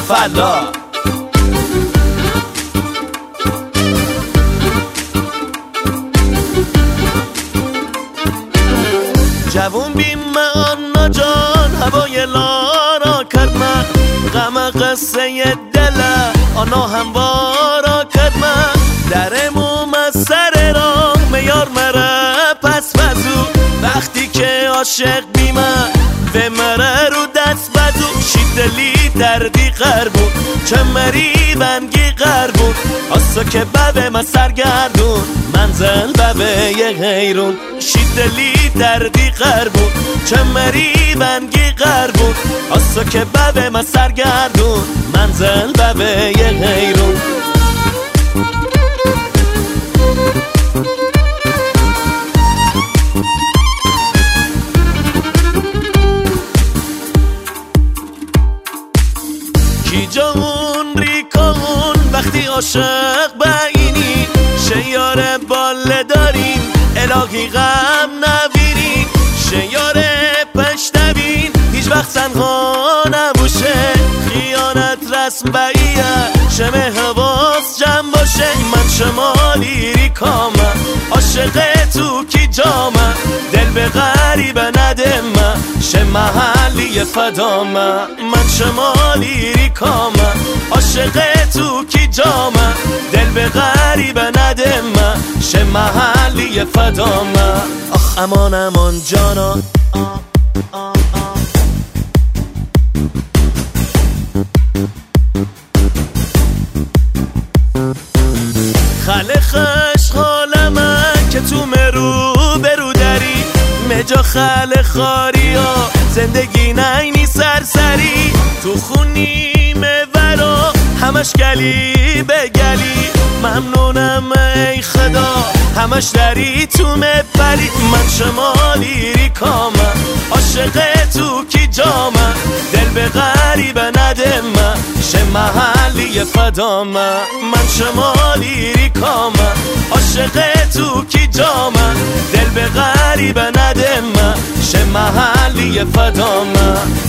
فلا. جوون بیم آنا جان هوای لارا کرد من، غم قصه دل آنا هموارا کرد من. درموم از سر راه میار مره پس بزو، وقتی که عاشق بیمه و مره رو دست بزو. شیدلی دردی قربون چه مری بنگی قربون، آسا که ببه ما سرگردون منزل ببه یه غیرون. شیدلی دردی قربون چه مری بنگی قربون، آسا که ببه ما سرگردون منزل ببه یه غیرون. کی جون ریکون وقتی عاشق بینی، شیار باله دارین الهی غم نبینین. شیار پشتبین هیچ وقت تنها نباشه، خیانت رسم باییه شمه حواس جمع باشه. من شمالی ریکامه عاشق تو کی جامه، دل به غریبه ندمه شه محلی فدامه. من شمالی ریکامه عاشق تو کی جامه، دل به غریبه ندمه شه محلی فدامه. آخ امان امان جانا خاله خش خالمه که تو مرو برو داری، مجا خاله خاری ها زندگی نینی سرسری. تو خونی مورا همش گلی به گلی، ممنونم ای خدا همش داری تو مبری. من شمالی ریکامه عاشق تو کی جامه، دل به غریبه ندمه شه محلی فدامه. من شمالی ریکامه عاشق تو کی جامه، دل به غریبه ندمه شه محلی فدامه.